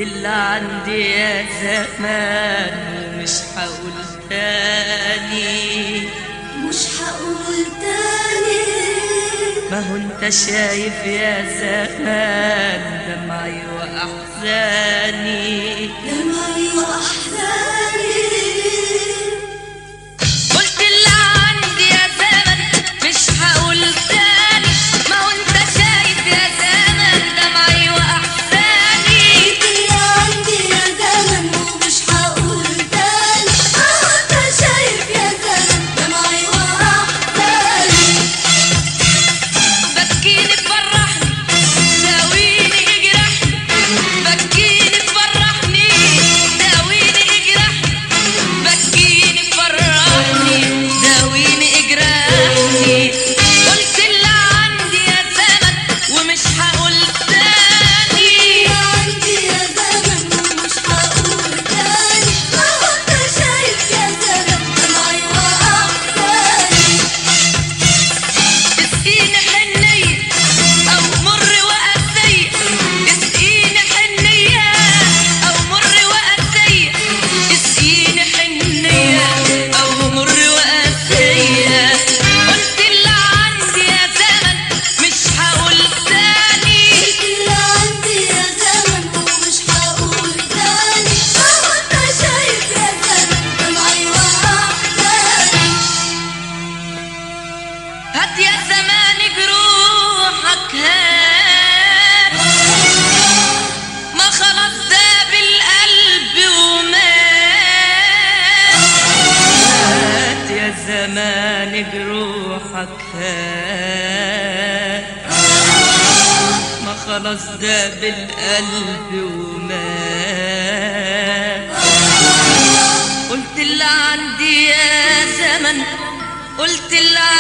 اللي عندي يا زمان ومش هقول تاني، مش هقول تاني. ما هو انت شايف يا زمان دمعي واحزاني، دمعي واحزاني. قلت اللي عندي يا زمن مش هقول تاني، ما هو انت شايف يا زمن دمعي واحزاني. قلت اللي عندي يا زمن ومش هقول تاني، ما هو انت شايف يا زمن دمعي واحزاني. بكيني تفرحني داويني اجرحني، بكيني تفرحني داويني اجرحني، بكيني تفرحني داويني اجرحني. قلت اللي عندي يا زمن ومش هقول تاني، اللي عندي يا زمن ومش هقول تاني، ما هو انت شايف يا زمن دمعي واحزاني. اسقيني حنية أو مر وقاسية، اسقيني حنية أو مر وقاسية، اسقيني حنية أو مر وقاسية. قلت اللي عندي يا زمن مش هقول تاني، اللي عندي يا زمن ومش هقول تاني، ما هو انت شايف يا زمن دمعي واحزاني. هات يا زمان جروحك هات، ما خلاص داب القلب ومات. هات يا زمان جروحك هات، ما خلاص داب القلب ومات. قلت اللي عندي يا زمن، قلت اللي